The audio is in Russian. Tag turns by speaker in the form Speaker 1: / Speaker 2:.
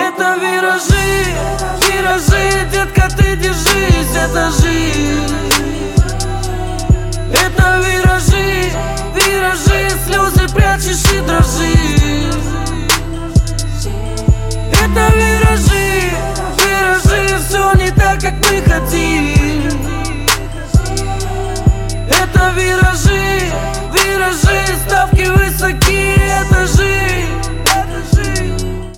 Speaker 1: Это виражи, виражи, детка, ты держись, это жизнь. Это виражи, виражи, слезы прячешь и дрожишь. Это виражи, виражи, все не так, как мы хотим. Это виражи, виражи, ставки высоки, это жизнь.